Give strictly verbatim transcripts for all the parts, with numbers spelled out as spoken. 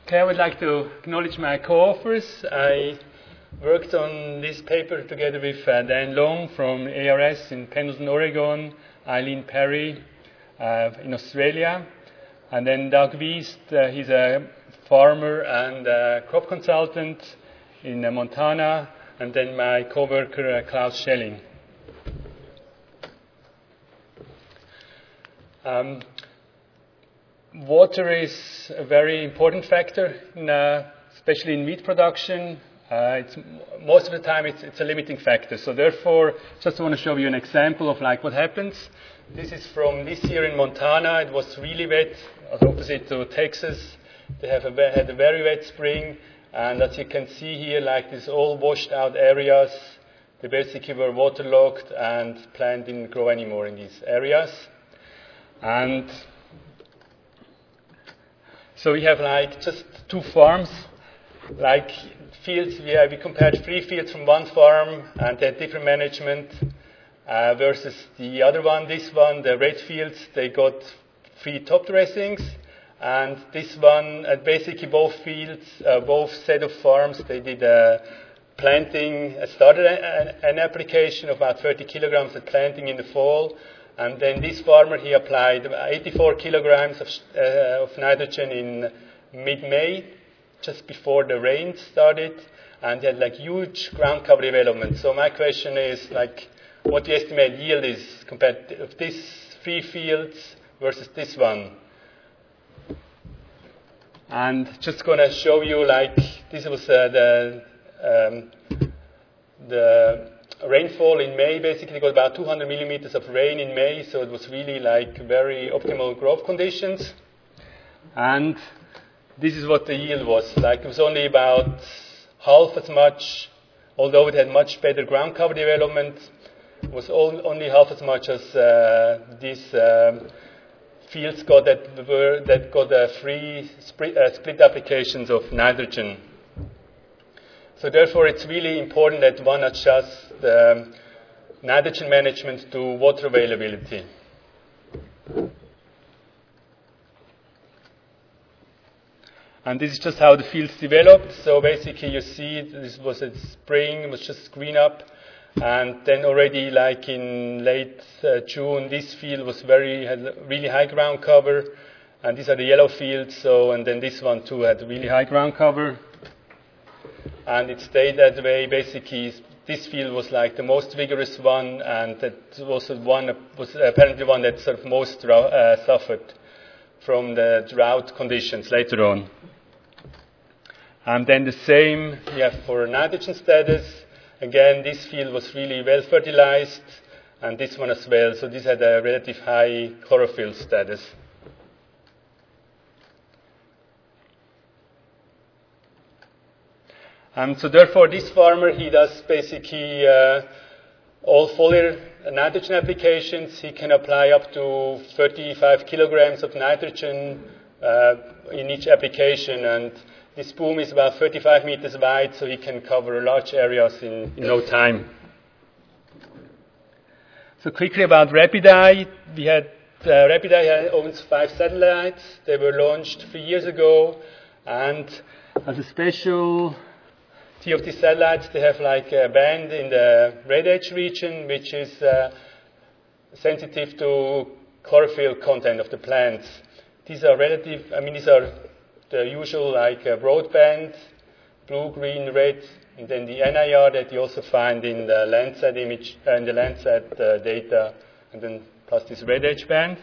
Okay, I would like to acknowledge my co-authors. I worked on this paper together with uh, Dan Long from A R S in Pendleton, Oregon, Eileen Perry uh, in Australia, and then Doug Wiest, uh, he's a farmer and a crop consultant in uh, Montana, and then my co-worker uh, Klaus Schelling. Um, Water is a very important factor, in, uh, especially in meat production. Uh, it's, most of the time, it's, it's a limiting factor. So therefore, just want to show you an example of like what happens. This is from this year in Montana. It was really wet, as opposite to Texas. They have a, had a very wet spring, and as you can see here, like these all washed out areas, they basically were waterlogged, and plant didn't grow anymore in these areas. And so we have like just two farms, like fields. We, have, we compared three fields from one farm and they had different management uh, versus the other one. This one, the red fields, they got three top dressings. And this one, uh, basically both fields, uh, both set of farms, they did a planting, uh, started a, an application of about thirty kilograms of planting in the fall. And then this farmer, he applied eighty-four kilograms of, uh, of nitrogen in mid-May, just before the rain started, and he had like huge ground cover development. So my question is, like, what do you estimate yield is compared to this three fields versus this one? And just going to show you, like, this was uh, the um, the rainfall in May. Basically got about two hundred millimeters of rain in May, so it was really like very optimal growth conditions. And this is what the yield was. Like it was only about half as much, although it had much better ground cover development, it was only half as much as uh, these um, fields got that were that got uh, free split, uh, split applications of nitrogen. So therefore, it's really important that one adjusts the um, nitrogen management to water availability. And this is just how the fields developed. So basically, you see this was a spring, it was just green up, and then already, like in late uh, June, this field was very had really high ground cover, and these are the yellow fields. So and then this one too had really high ground cover. And it stayed that way. Basically, this field was like the most vigorous one, and that was one was apparently one that sort of most uh, suffered from the drought conditions later on. And then the same we have for nitrogen status. Again, this field was really well fertilized, and this one as well. So this had a relative high chlorophyll status. And so therefore, this farmer, he does basically uh, all foliar nitrogen applications. He can apply up to thirty-five kilograms of nitrogen uh, in each application. And this boom is about thirty-five meters wide, so he can cover large areas in, in no time. So quickly about RapidEye. We had, uh, RapidEye owns five satellites. They were launched three years ago. And as a special of these satellites, they have like a band in the red edge region, which is uh, sensitive to chlorophyll content of the plants. These are relative, I mean, these are the usual like uh, broadband, blue, green, red, and then the N I R that you also find in the Landsat image, uh, in the Landsat uh, data, and then plus this red edge band.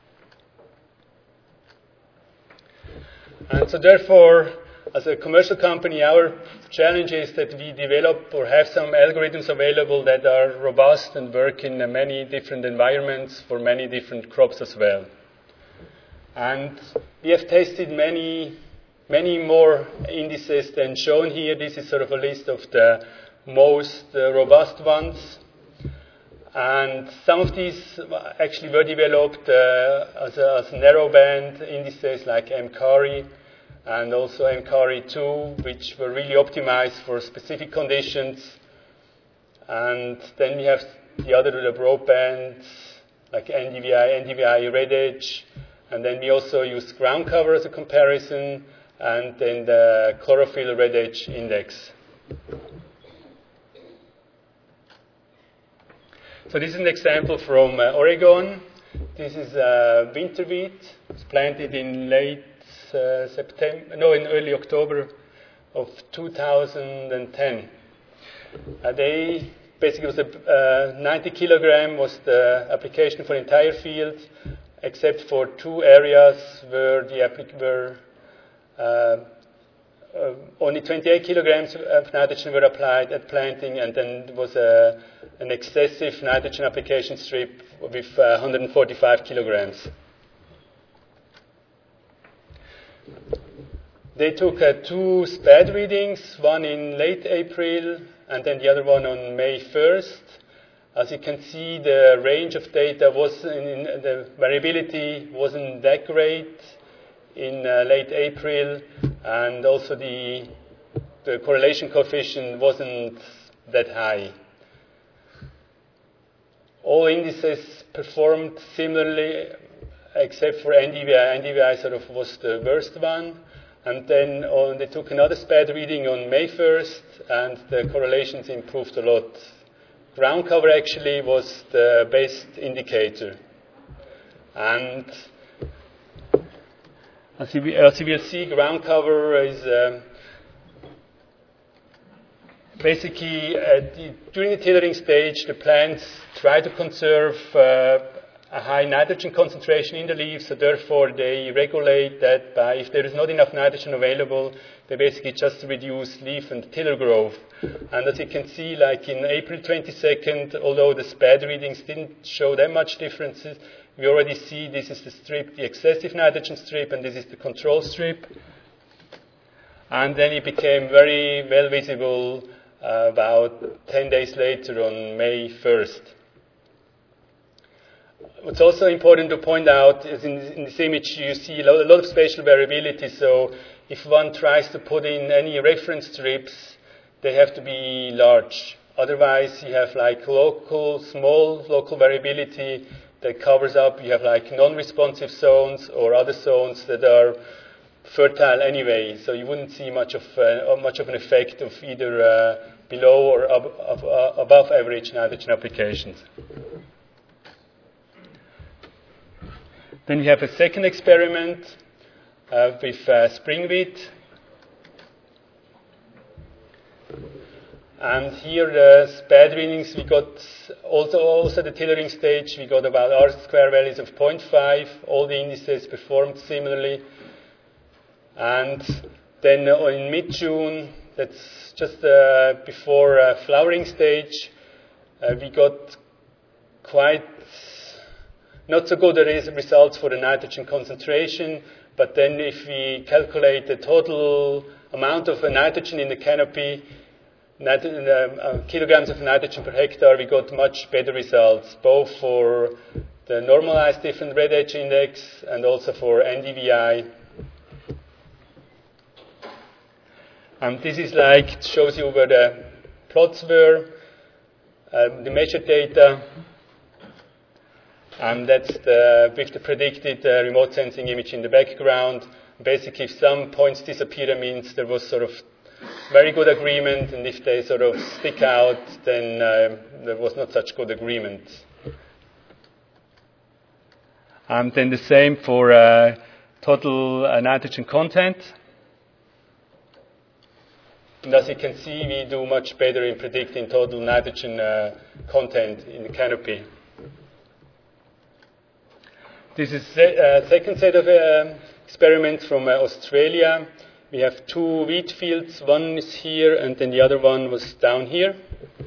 And so therefore, as a commercial company, our challenge is that we develop or have some algorithms available that are robust and work in uh, many different environments for many different crops as well. And we have tested many, many more indices than shown here. This is sort of a list of the most uh, robust ones. And some of these actually were developed uh, as, a, as narrowband indices like MCARI, and also MCARI two, which were really optimized for specific conditions. And then we have the other the broadbands, like N D V I, N D V I, Red Edge. And then we also use ground cover as a comparison. and then the chlorophyll red edge index. So this is an example from uh, Oregon. This is uh, winter wheat. It's planted in late uh, September, no, in early October of two thousand ten. Uh, they basically was a uh, ninety kilogram was the application for the entire field, except for two areas where the applic- were uh, uh, only twenty-eight kilograms of nitrogen were applied at planting, and then there was a, an excessive nitrogen application strip with uh, one hundred forty-five kilograms. They took uh, two SPAD readings, one in late April and then the other one on May first. As you can see, the range of data was in, in, the variability wasn't that great in uh, late April, and also the, the correlation coefficient wasn't that high. All indices performed similarly, except for N D V I. N D V I sort of was the worst one. And then on, they took another SPAD reading on May first, and the correlations improved a lot. Ground cover actually was the best indicator. And as you, as you will see, ground cover is um, basically uh, the, during the tillering stage, the plants try to conserve uh, a high nitrogen concentration in the leaves, so therefore they regulate that by, if there is not enough nitrogen available, they basically just reduce leaf and tiller growth. And as you can see, like in April twenty-second, although the SPAD readings didn't show that much differences, we already see this is the strip, the excessive nitrogen strip, and this is the control strip. And then it became very well visible uh, about ten days later on May first. What's also important to point out is in, in this image you see a lot, a lot of spatial variability. So if one tries to put in any reference strips, they have to be large. Otherwise, you have like local, small local variability that covers up. You have like non-responsive zones or other zones that are fertile anyway. So you wouldn't see much of uh, much of an effect of either uh, below or ab- ab- uh, above average nitrogen applications. Then we have a second experiment uh, with uh, spring wheat. And here the SPAD readings, we got also, also the tillering stage, we got about R square values of zero point five. All the indices performed similarly. And then uh, in mid-June, that's just uh, before uh, flowering stage, uh, we got quite not so good results for the nitrogen concentration, but then if we calculate the total amount of nitrogen in the canopy, nit- uh, kilograms of nitrogen per hectare, we got much better results, both for the normalized different red edge index and also for N D V I. And this is like, shows you where the plots were, uh, the measured data. And that's the, with the predicted uh, remote sensing image in the background. Basically, if some points disappear, that means there was sort of very good agreement, and if they sort of stick out, then uh, there was not such good agreement. And then the same for uh, total uh, nitrogen content. And as you can see, we do much better in predicting total nitrogen uh, content in the canopy. This is a uh, second set of uh, experiments from uh, Australia. We have two wheat fields. One is here, and then the other one was down here.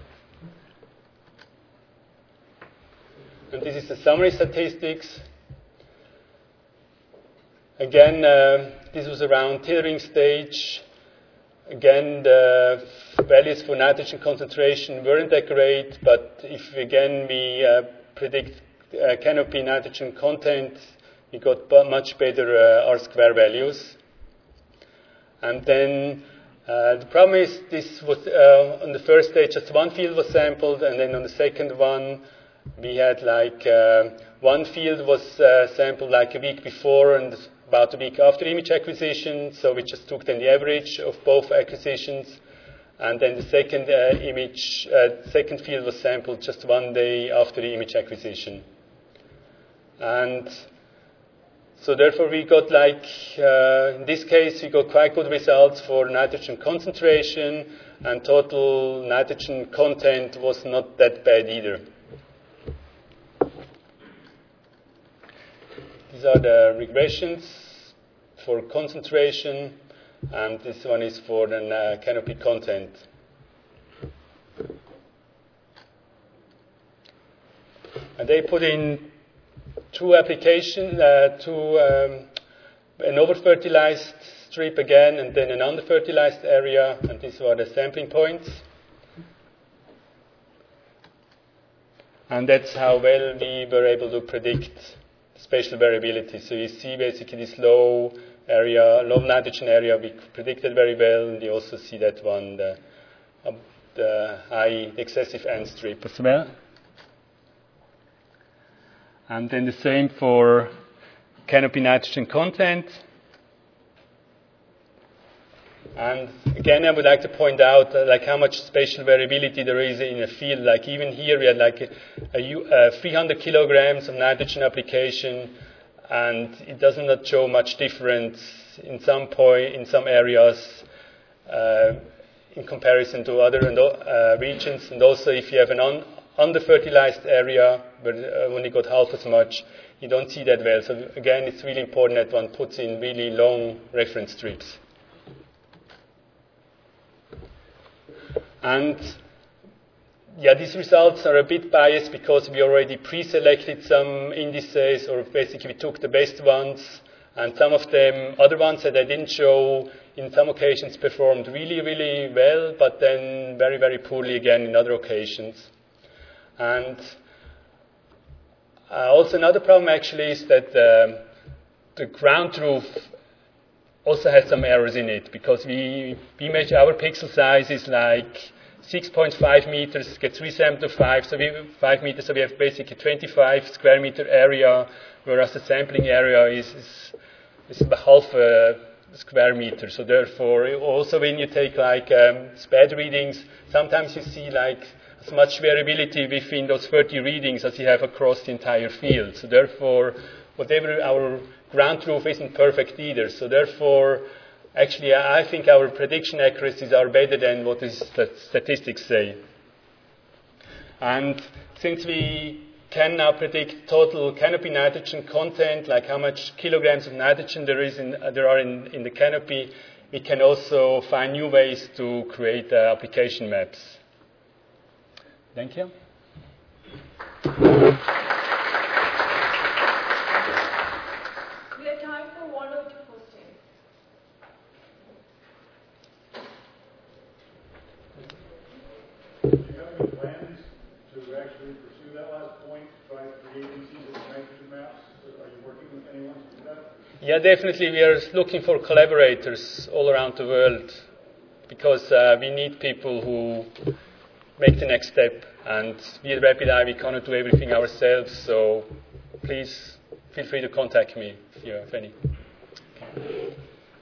And this is the summary statistics. Again, uh, this was around tillering stage. Again, the values for nitrogen concentration weren't that great, but if again we uh, predict Uh, canopy nitrogen content, we got much better uh, R square values. And then uh, the problem is this was uh, on the first stage just one field was sampled, and then on the second one we had like uh, one field was uh, sampled like a week before and about a week after image acquisition, so we just took then the average of both acquisitions. And then the second uh, image, uh, second field was sampled just one day after the image acquisition. And so therefore we got like, uh, in this case, we got quite good results for nitrogen concentration, and total nitrogen content was not that bad either. These are the regressions for concentration, and this one is for the uh, canopy content. And they put in two applications, uh, two, um, an over-fertilized strip again, and then an under-fertilized area, and these were the sampling points. And that's how well we were able to predict spatial variability. So you see basically this low area, low nitrogen area, we predicted very well, and you also see that one, the, uh, the high excessive end strip as well. And then the same for canopy nitrogen content. And again, I would like to point out uh, like how much spatial variability there is in a field. Like even here, we had like a, a, a three hundred kilograms of nitrogen application, and it does not show much difference in some point in some areas uh, in comparison to other uh, regions. And also, if you have an un- under-fertilized area where uh, only got half as much, you don't see that well. So again, it's really important that one puts in really long reference strips. And yeah, these results are a bit biased because we already pre-selected some indices, or basically we took the best ones, and some of them, other ones that I didn't show, in some occasions performed really, really well, but then very, very poorly again in other occasions. And uh, also another problem actually is that uh, the ground truth also has some errors in it, because we, we measure our pixel size is like six point five meters, gets resampled to five, so we have five meters, so we have basically twenty-five square meter area, whereas the sampling area is, is, is about half a square meter. So therefore, also when you take like um, SPAD readings, sometimes you see like as much variability within those thirty readings as you have across the entire field. So therefore, whatever our ground truth isn't perfect either. So therefore, actually, I think our prediction accuracies are better than what the statistics say. And since we can now predict total canopy nitrogen content, like how much kilograms of nitrogen there is in, uh, there are in, in the canopy, we can also find new ways to create uh, application maps. Thank you. Yeah, definitely. We are looking for collaborators all around the world, because uh, we need people who make the next step. And we at RapidEye, we cannot do everything ourselves, so please feel free to contact me if you have any. Okay.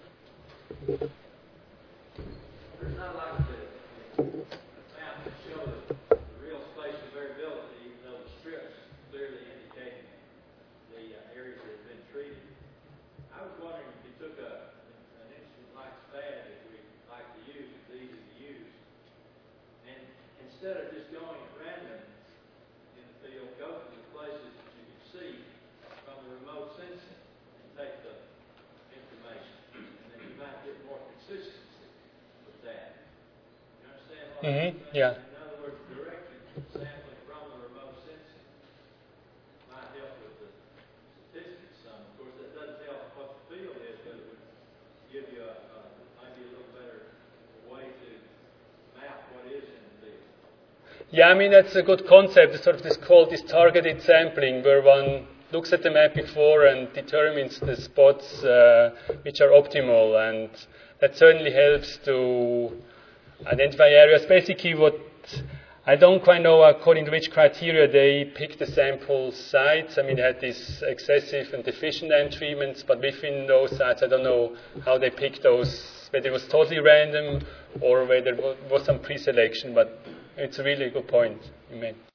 Instead of just going at random in the field, go to the places that you can see from the remote sensing and take the information. And then you might get more consistency with that. You understand what mm-hmm. I'm saying? Yeah. In other words, directed sampling from the remote sensing might help with the statistics some. Of course, that doesn't tell what the field is, but it would give you a, a maybe a little better way to map what is in the field. Yeah, I mean, that's a good concept. It's sort of this called this targeted sampling, where one looks at the map before and determines the spots uh, which are optimal, and that certainly helps to identify areas. Basically, what I don't quite know according to which criteria they picked the sample sites. I mean, they had these excessive and deficient end treatments, but within those sites, I don't know how they picked those, whether it was totally random or whether there was some pre-selection, but it's a really good point you made.